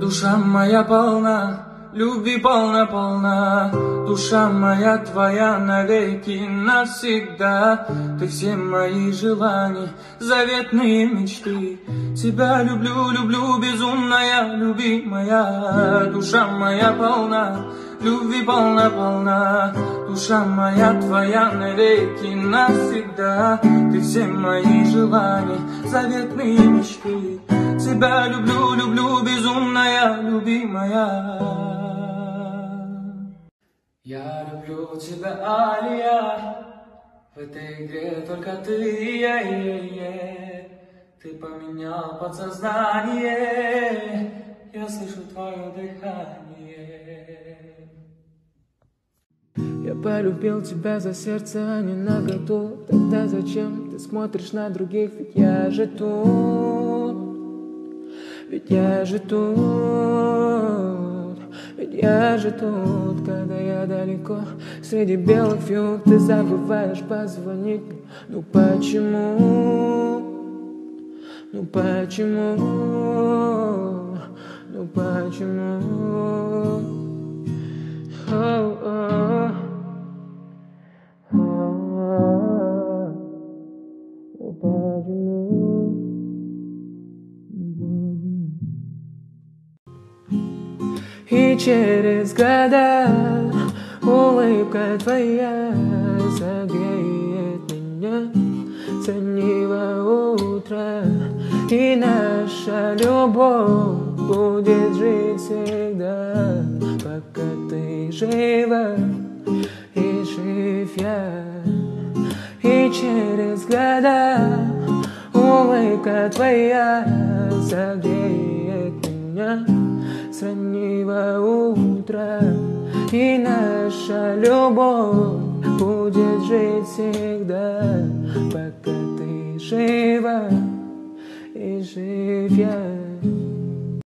Душа моя полна, любви полна-полна. Душа моя твоя навеки, навсегда. Ты все мои желания, заветные мечты. Тебя люблю, люблю, безумная, любимая. Душа моя полна, любви полна-полна. Душа моя твоя навеки, навсегда. Ты все мои желания, заветные мечты. Тебя люблю, люблю, безумная, любимая. Я люблю тебя, Алия. В этой игре только ты, Ты поменял подсознание. Я слышу твое дыхание. Я полюбил тебя за сердце, а не на году. Тогда зачем ты смотришь на других? Ведь я же тут, ведь я же тут, ведь я же тут. Когда я далеко, среди белых фигур, ты забываешь позвонить мне. Ну почему? Ну почему? Ну почему? И через года улыбка твоя согреет меня с раннего утра. И наша любовь будет жить всегда, пока ты жива и жив я. И через года улыбка твоя согреет меня с раннего утра. И наша любовь будет жить всегда, пока ты жива и жив я.